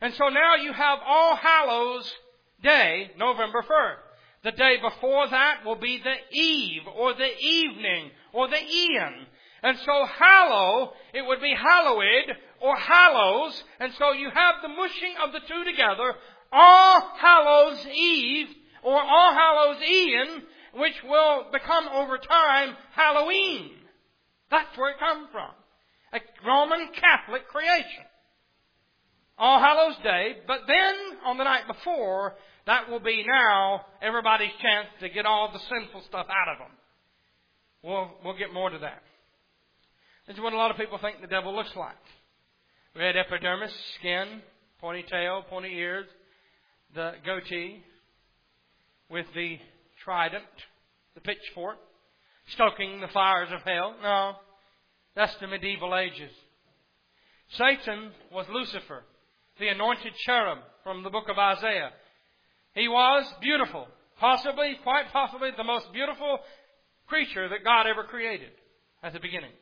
And so now you have All Hallows Day, November first. The day before that will be the eve, or the evening, or the eon. And so hallow, it would be hallowed, or hallows. And so you have the mushing of the two together, All Hallows Eve, or All Hallows Eon, which will become over time Halloween. That's where it comes from. A Roman Catholic creation. All Hallows Day, but then on the night before, that will be now everybody's chance to get all the sinful stuff out of them. We'll, we'll get more to that. This is what a lot of people think the devil looks like. Red epidermis, skin, pointy tail, pointy ears, the goatee with the trident, the pitchfork, stoking the fires of hell. No, that's the medieval ages. Satan was Lucifer, the anointed cherub from the book of Isaiah. He was beautiful, possibly, quite possibly, the most beautiful creature that God ever created at the beginning.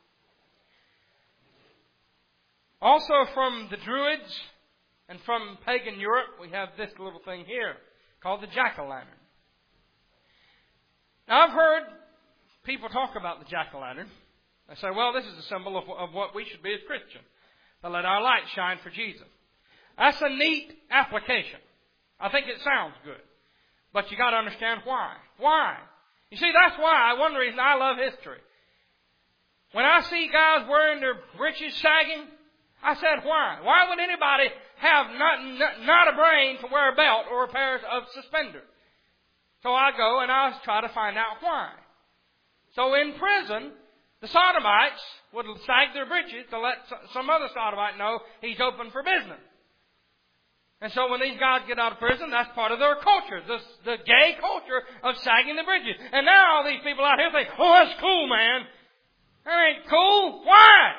Also from the Druids and from pagan Europe, we have this little thing here called the jack-o'-lantern. Now, I've heard people talk about the jack-o'-lantern. They say, well, this is a symbol of, of what we should be as Christians, to let our light shine for Jesus. That's a neat application. I think it sounds good. But you got to understand why. Why? You see, that's why, one reason I love history. When I see guys wearing their breeches sagging, I said, why? Why would anybody have not, not, not a brain to wear a belt or a pair of suspenders? So I go and I try to find out why. So in prison, the sodomites would sag their breeches to let some other sodomite know he's open for business. And so when these guys get out of prison, that's part of their culture, the, the gay culture of sagging the breeches. And now all these people out here think, oh, that's cool, man. That ain't cool. Why?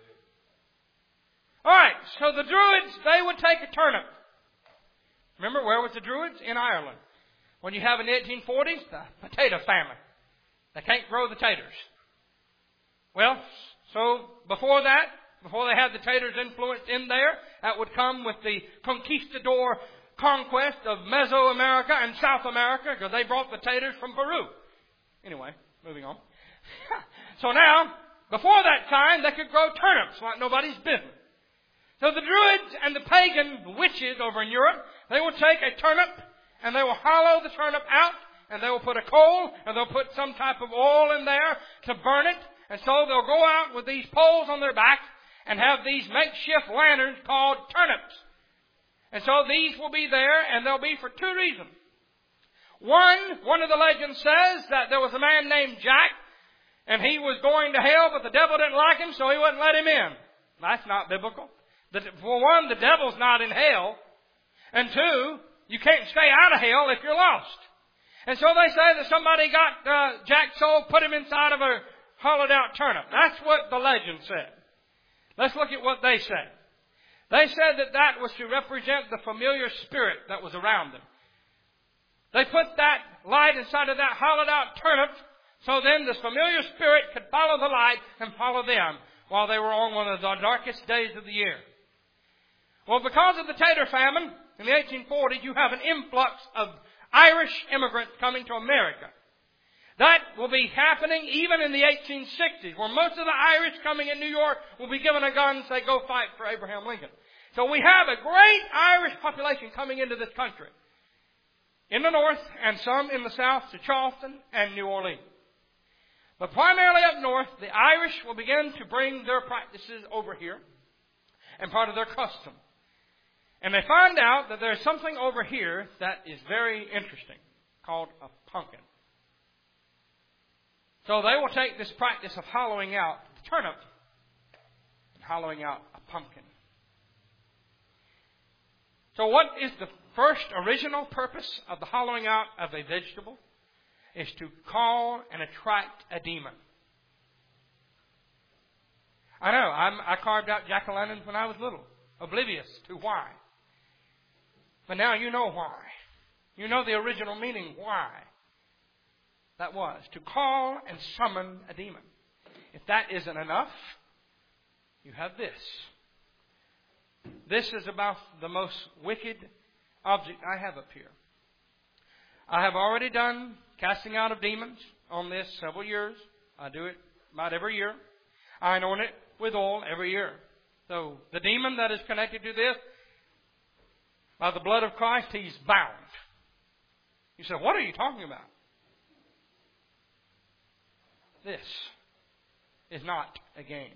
All right, so the Druids, they would take a turnip. Remember, where was the Druids? In Ireland. When you have in the eighteen forties, the potato famine. They can't grow the taters. Well, so before that, before they had the taters influence in there, that would come with the conquistador conquest of Mesoamerica and South America, because they brought the taters from Peru. Anyway, moving on. So now, before that time, they could grow turnips like nobody's business. So the Druids and the pagan witches over in Europe, they will take a turnip and they will hollow the turnip out, and they will put a coal and they'll put some type of oil in there to burn it. And so they'll go out with these poles on their back and have these makeshift lanterns called turnips. And so these will be there, and they'll be for two reasons. One, one of the legends says that there was a man named Jack, and he was going to hell, but the devil didn't like him, so he wouldn't let him in. That's not biblical. The, for one, the devil's not in hell. And two, you can't stay out of hell if you're lost. And so they say that somebody got uh, Jack's soul, put him inside of a hollowed out turnip. That's what the legend said. Let's look at what they said. They said that that was to represent the familiar spirit that was around them. They put that light inside of that hollowed out turnip, so then this familiar spirit could follow the light and follow them while they were on one of the darkest days of the year. Well, because of the tater famine in the eighteen forties, you have an influx of Irish immigrants coming to America. That will be happening even in the eighteen sixties, where most of the Irish coming in New York will be given a gun and say, go fight for Abraham Lincoln. So we have a great Irish population coming into this country. In the north and some in the south to Charleston and New Orleans. But primarily up north, the Irish will begin to bring their practices over here and part of their custom. And they find out that there's something over here that is very interesting called a pumpkin. So they will take this practice of hollowing out the turnip and hollowing out a pumpkin. So what is the first original purpose of the hollowing out of a vegetable? Is to call and attract a demon. I know, I'm, I carved out jack-o'-lanterns when I was little, oblivious to why. But now you know why. You know the original meaning why. That was to call and summon a demon. If that isn't enough, you have this. This is about the most wicked object I have up here. I have already done casting out of demons on this several years. I do it about every year. I anoint it with oil every year. So the demon that is connected to this, by the blood of Christ, he's bound. You say, what are you talking about? This is not a game.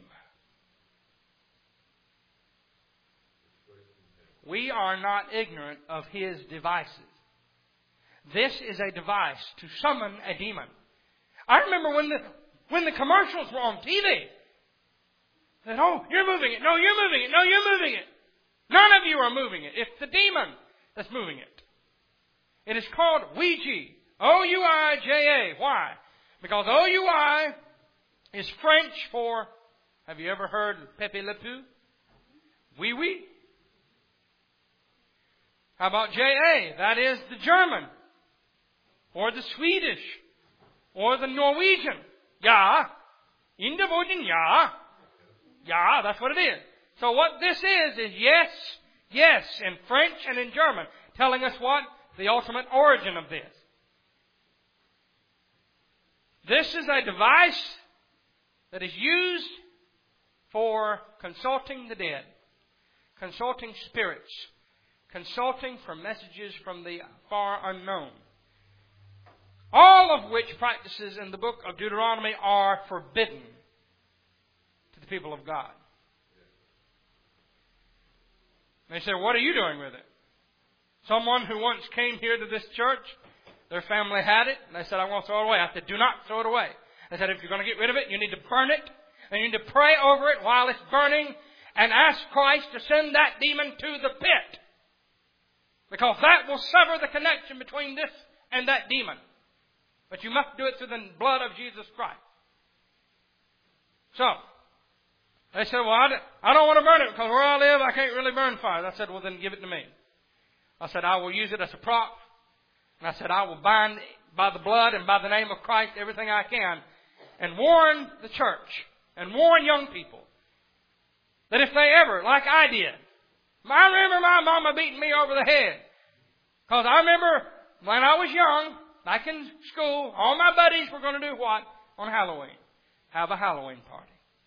We are not ignorant of his devices. This is a device to summon a demon. I remember when the when the commercials were on T V. That, oh, you're moving it. No, you're moving it. No, you're moving it. None of you are moving it. It's the demon that's moving it. It is called Ouija. O U I J A. Why? Because O U I is French for, have you ever heard Pepe Le Pew? Oui, oui. How about J A? That is the German. Or the Swedish. Or the Norwegian. Ja. In der Boden, ja. Ja, that's what it is. So what this is, is yes, yes, in French and in German, telling us what? The ultimate origin of this. This is a device that is used for consulting the dead, consulting spirits, consulting for messages from the far unknown. All of which practices in the book of Deuteronomy are forbidden to the people of God. They say, what are you doing with it? Someone who once came here to this church, their family had it, and they said, I want to throw it away. I said, do not throw it away. They said, if you're going to get rid of it, you need to burn it, and you need to pray over it while it's burning, and ask Christ to send that demon to the pit. Because that will sever the connection between this and that demon. But you must do it through the blood of Jesus Christ. So, they said, well, I don't want to burn it because where I live, I can't really burn fire. I said, well, then give it to me. I said, I will use it as a prop. And I said, I will bind by the blood and by the name of Christ everything I can and warn the church and warn young people that if they ever, like I did, I remember my mama beating me over the head. Because I remember when I was young, back in school, all my buddies were going to do what? On Halloween. Have a Halloween party.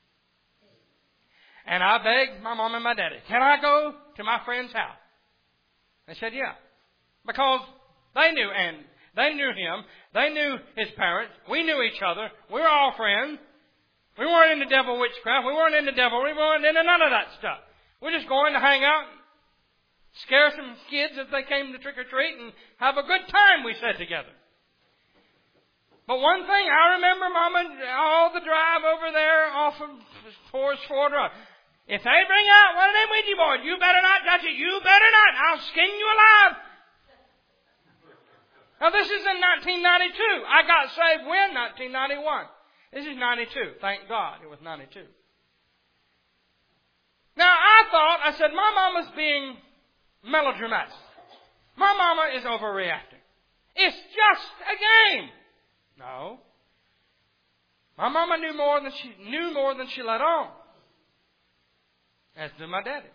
And I begged my mom and my daddy, can I go to my friend's house? They said, yeah. Because they knew, and they knew him. They knew his parents. We knew each other. We were all friends. We weren't into devil witchcraft. We weren't into devilry. We weren't into none of that stuff. We're just going to hang out, scare some kids if they came to trick or treat, and have a good time, we said together. But one thing, I remember Mama, all the drive over there off of Forest Ford Road. If they bring out one of them Ouija boards, you better not touch it. You better not. I'll skin you alive. Now this is in nineteen ninety-two. I got saved when? nineteen ninety-one. This is ninety-two. Thank God it was ninety-two. Now I thought, I said, my mama's being melodramatic. My mama is overreacting. It's just a game. No. My mama knew more than she knew more than she let on. As did my daddy.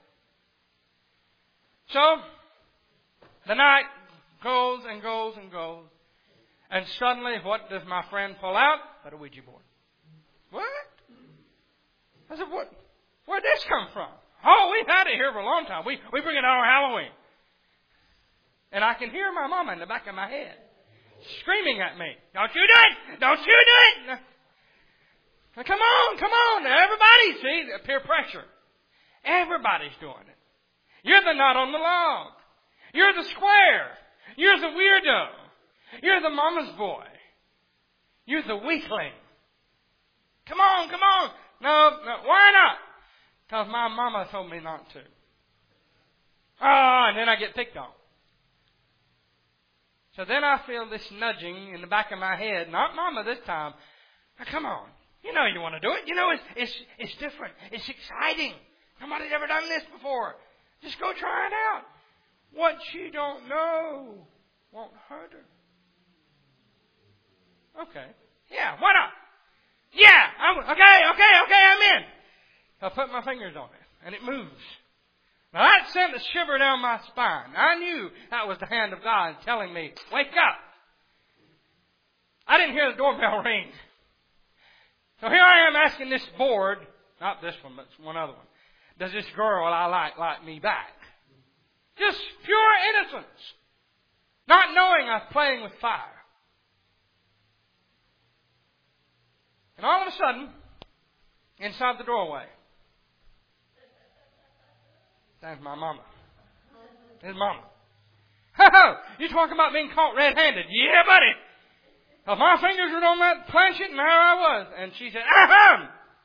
So the night goes and goes and goes. And suddenly, what does my friend pull out? But a Ouija board. What? I said, what? Where'd this come from? Oh, we've had it here for a long time. We we bring it out on Halloween. And I can hear my mama in the back of my head screaming at me. Don't you do it! Don't you do it! Now, come on, come on. Everybody, see, peer pressure. Everybody's doing it. You're the nut on the log. You're the square. You're the weirdo. You're the mama's boy. You're the weakling. Come on, come on. No, no, why not? Because my mama told me not to. Oh, and then I get picked on. So then I feel this nudging in the back of my head. Not mama this time. Now, come on. You know you want to do it. You know it's it's it's different. It's exciting. Nobody's ever done this before. Just go try it out. What you don't know won't hurt her. Okay. Yeah, why not? Yeah, I'm, okay, okay, okay, I'm in. I put my fingers on it, and it moves. Now that sent a shiver down my spine. I knew that was the hand of God telling me, wake up. I didn't hear the doorbell ring. So here I am asking this board, not this one, but one other one, does this girl I like like me back? Just pure innocence. Not knowing I was playing with fire. And all of a sudden, inside the doorway, stands my mama. His mama. Ho-ho! You talking about being caught red-handed? Yeah, buddy. Well, my fingers were on that planchet, and there I was. And she said, ahem!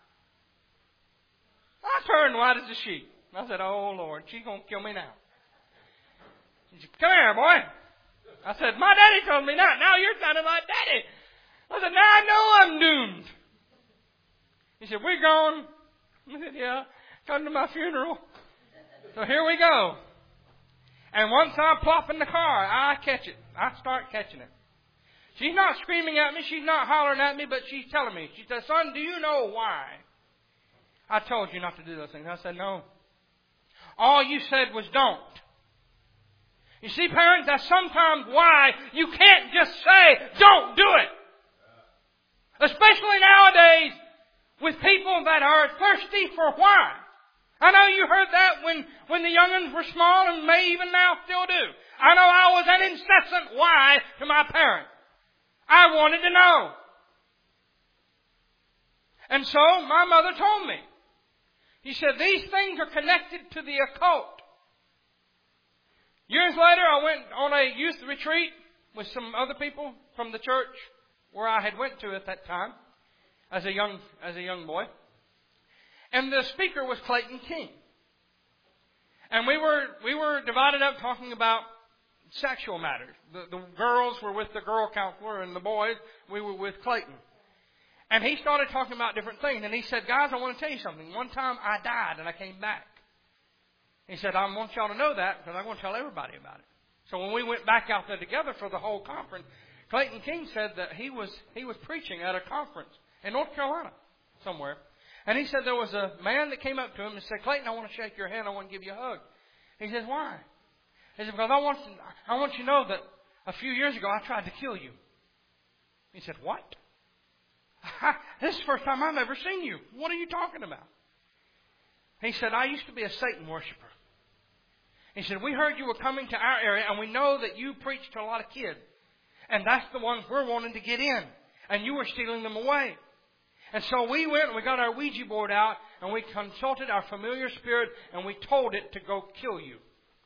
I turned white as a sheet. I said, oh, Lord, she's going to kill me now. She said, come here, boy. I said, my daddy told me that. Now you're sounding like daddy. I said, now I know I'm doomed. He said, we're going. I said, yeah, come to my funeral. So here we go. And once I plop in the car, I catch it. I start catching it. She's not screaming at me. She's not hollering at me, but she's telling me. She says, son, do you know why I told you not to do those things? I said, no. All you said was don't. You see, parents, that's sometimes why you can't just say, don't do it. Especially nowadays with people that are thirsty for why. I know you heard that when, when the young'uns were small and may even now still do. I know I was an incessant why to my parents. I wanted to know. And so my mother told me. He said, these things are connected to the occult. Years later, I went on a youth retreat with some other people from the church where I had went to at that time as a young, as a young boy. And the speaker was Clayton King. And we were, we were divided up talking about sexual matters. The, the girls were with the girl counselor and the boys, we were with Clayton. And he started talking about different things. And he said, guys, I want to tell you something. One time I died and I came back. He said, I want y'all to know that because I'm going to tell everybody about it. So when we went back out there together for the whole conference, Clayton King said that he was he was preaching at a conference in North Carolina somewhere. And he said there was a man that came up to him and said, Clayton, I want to shake your hand. I want to give you a hug. He says, why? He said, because I want, to, I want you to know that a few years ago I tried to kill you. He said, what? This is the first time I've ever seen you. What are you talking about? He said, I used to be a Satan worshiper. He said, we heard you were coming to our area and we know that you preach to a lot of kids. And that's the ones we're wanting to get in. And you were stealing them away. And so we went and we got our Ouija board out and we consulted our familiar spirit and we told it to go kill you.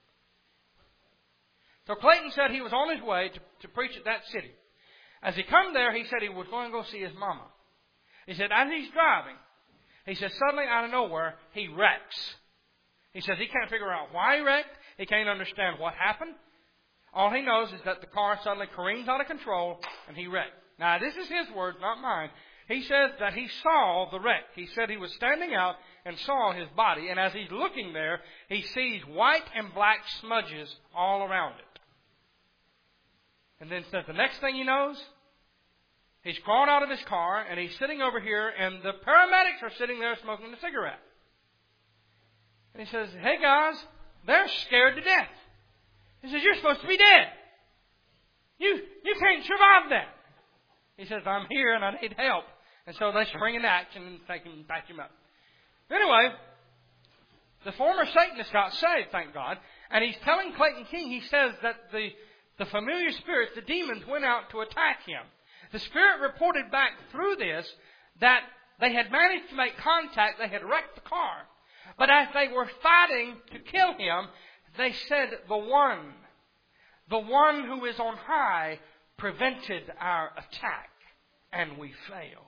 So Clayton said he was on his way to, to preach at that city. As he come there, he said he was going to go see his mama. He said, as he's driving, he said, suddenly out of nowhere, he wrecks. He says he can't figure out why he wrecked. He can't understand what happened. All he knows is that the car suddenly careens out of control and he wrecked. Now, this is his words, not mine. He says that he saw the wreck. He said he was standing out and saw his body. And as he's looking there, he sees white and black smudges all around it. And then says the next thing he knows, he's crawled out of his car and he's sitting over here and the paramedics are sitting there smoking a cigarette. And he says, hey guys, they're scared to death. He says, you're supposed to be dead. You, you can't survive that. He says, I'm here and I need help. And so they spring into action and take him, back him up. Anyway, the former Satanist got saved, thank God. And he's telling Clayton King, he says that the, the familiar spirits, the demons, went out to attack him. The spirit reported back through this that they had managed to make contact. They had wrecked the car. But as they were fighting to kill him, they said, the one, the one who is on high prevented our attack, and we failed.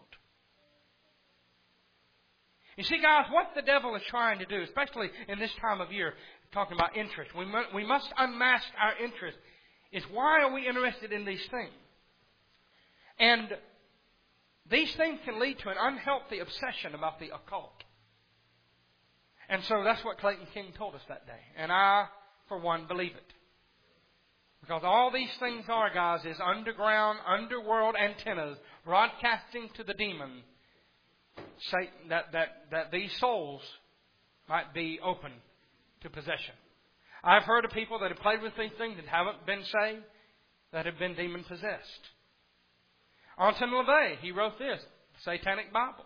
You see, guys, what the devil is trying to do, especially in this time of year, talking about interest, we must, we must unmask our interest, is why are we interested in these things? And these things can lead to an unhealthy obsession about the occult. And so that's what Clayton King told us that day. And I, for one, believe it. Because all these things are, guys, is underground, underworld antennas broadcasting to the demon Satan, that, that, that these souls might be open to possession. I've heard of people that have played with these things and haven't been saved, that have been demon-possessed. Anton LaVey, he wrote this, Satanic Bible.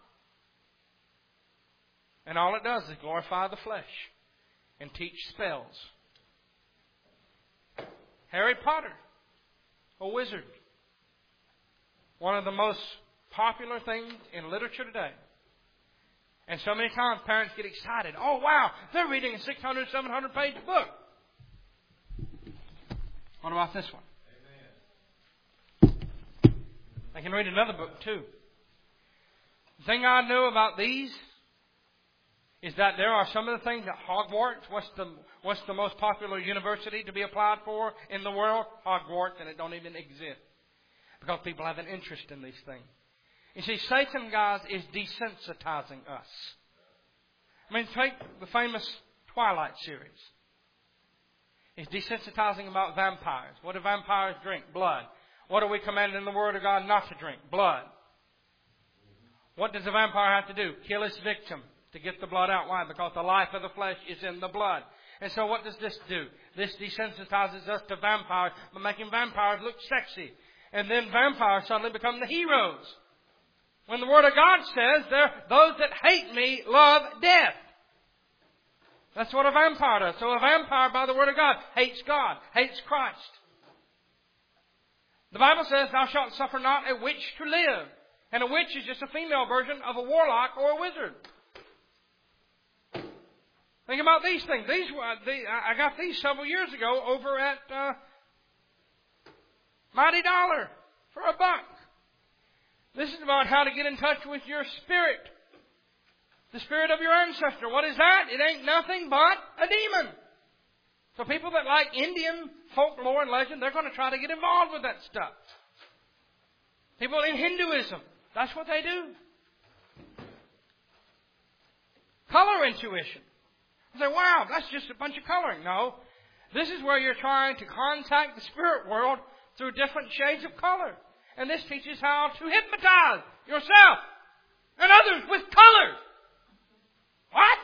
And all it does is glorify the flesh and teach spells. Harry Potter, a wizard. One of the most popular things in literature today. And so many times parents get excited. Oh, wow, they're reading a six hundred, seven hundred page book. What about this one? Amen. They can read another book too. The thing I know about these is that there are some of the things at Hogwarts. What's the, what's the most popular university to be applied for in the world? Hogwarts, and it don't even exist. Because people have an interest in these things. You see, Satan, guys, is desensitizing us. I mean, take the famous Twilight series. It's desensitizing about vampires. What do vampires drink? Blood. What are we commanded in the Word of God not to drink? Blood. What does a vampire have to do? Kill his victim to get the blood out. Why? Because the life of the flesh is in the blood. And so what does this do? This desensitizes us to vampires by making vampires look sexy. And then vampires suddenly become the heroes. When the Word of God says, there, those that hate me love death. That's what a vampire does. So a vampire, by the Word of God, hates God, hates Christ. The Bible says, thou shalt suffer not a witch to live. And a witch is just a female version of a warlock or a wizard. Think about these things. These were, the, I got these several years ago over at uh, Mighty Dollar for a buck. This is about how to get in touch with your spirit. The spirit of your ancestor. What is that? It ain't nothing but a demon. So people that like Indian folklore and legend, they're going to try to get involved with that stuff. People in Hinduism, that's what they do. Color intuition. You say, wow, that's just a bunch of coloring. No. This is where you're trying to contact the spirit world through different shades of color. And this teaches how to hypnotize yourself and others with colors. What?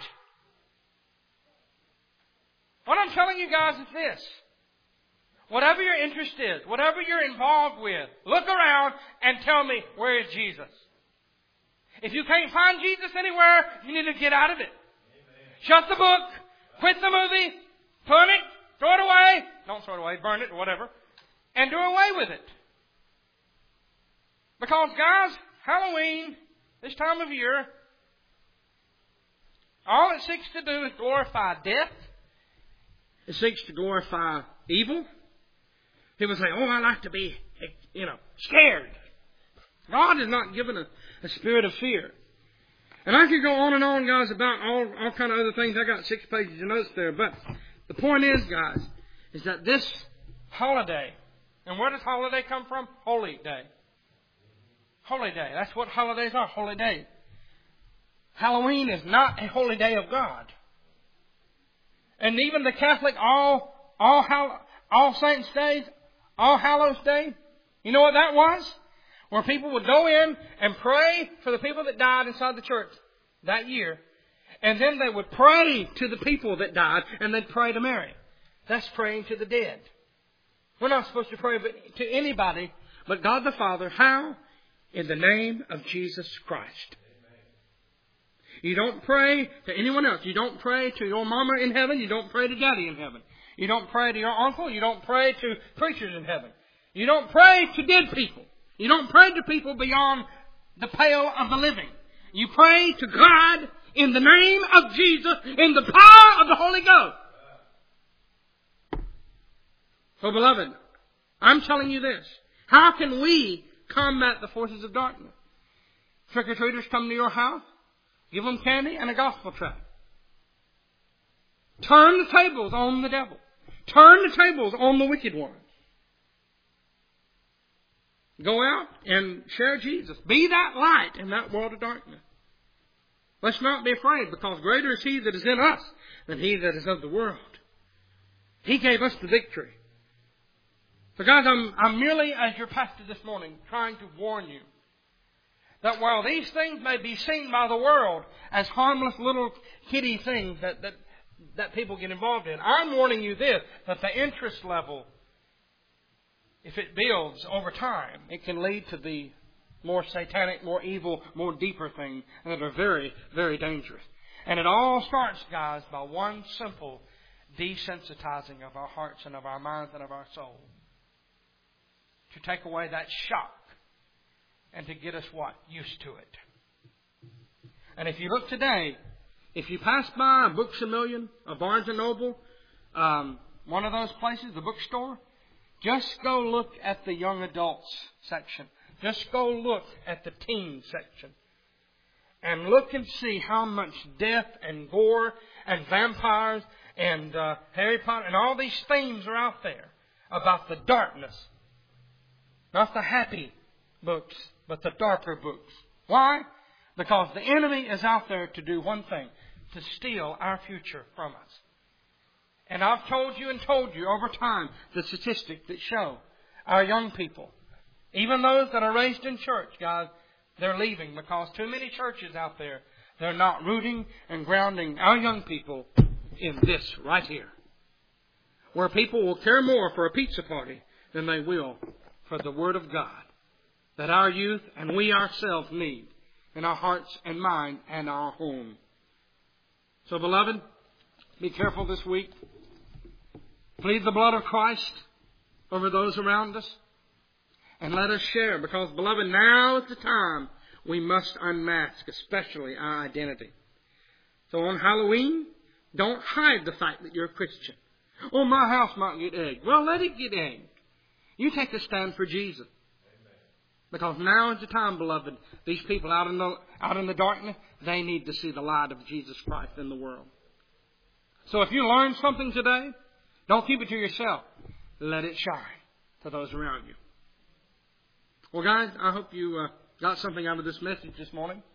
What I'm telling you guys is this. Whatever your interest is, whatever you're involved with, look around and tell me, where is Jesus? If you can't find Jesus anywhere, you need to get out of it. Amen. Shut the book, quit the movie, burn it, throw it away. Don't throw it away, burn it or whatever. And do away with it. Because, guys, Halloween, this time of year, all it seeks to do is glorify death. It seeks to glorify evil. People say, oh, I like to be, you know, scared. God has not given a, a spirit of fear. And I could go on and on, guys, about all, all kind of other things. I got six pages of notes there. But the point is, guys, is that this holiday, and where does holiday come from? Holy day. Holy day. That's what holidays are, holy days. Halloween is not a holy day of God. And even the Catholic All All Hall, All Saints Days, All Hallows Day, you know what that was? Where people would go in and pray for the people that died inside the church that year. And then they would pray to the people that died, and they'd pray to Mary. That's praying to the dead. We're not supposed to pray to anybody but God the Father. How? In the name of Jesus Christ. You don't pray to anyone else. You don't pray to your mama in heaven. You don't pray to daddy in heaven. You don't pray to your uncle. You don't pray to preachers in heaven. You don't pray to dead people. You don't pray to people beyond the pale of the living. You pray to God in the name of Jesus, in the power of the Holy Ghost. So, beloved, I'm telling you this. How can we combat the forces of darkness? Trick-or-treaters come to your house. Give them candy and a gospel tract. Turn the tables on the devil. Turn the tables on the wicked ones. Go out and share Jesus. Be that light in that world of darkness. Let's not be afraid, because greater is He that is in us than he that is of the world. He gave us the victory. So guys, I'm, I'm merely, as your pastor this morning, trying to warn you that while these things may be seen by the world as harmless little kiddie things that, that that people get involved in. I'm warning you this, that the interest level, if it builds over time, it can lead to the more satanic, more evil, more deeper things that are very, very dangerous. And it all starts, guys, by one simple desensitizing of our hearts and of our minds and of our soul. To take away that shock and to get us what? Used to it. And if you look today, if you pass by a Books A Million, a Barnes and Noble, um, one of those places, the bookstore, just go look at the young adults section. Just go look at the teen section. And look and see how much death and gore and vampires and uh, Harry Potter and all these themes are out there about the darkness. Not the happy books, but the darker books. Why? Because the enemy is out there to do one thing, to steal our future from us. And I've told you and told you over time the statistics that show our young people, even those that are raised in church, guys, they're leaving because too many churches out there, they're not rooting and grounding our young people in this right here. Where people will care more for a pizza party than they will for the Word of God that our youth and we ourselves need in our hearts and mind and our home. So, beloved, be careful this week. Plead the blood of Christ over those around us. And let us share, because, beloved, now is the time we must unmask, especially our identity. So on Halloween, don't hide the fact that you're a Christian. Oh, my house might get egged. Well, let it get egged. You take a stand for Jesus. Amen. Because now is the time, beloved, these people out in the out in the darkness, they need to see the light of Jesus Christ in the world. So if you learn something today, don't keep it to yourself. Let it shine to those around you. Well, guys, I hope you uh, got something out of this message this morning.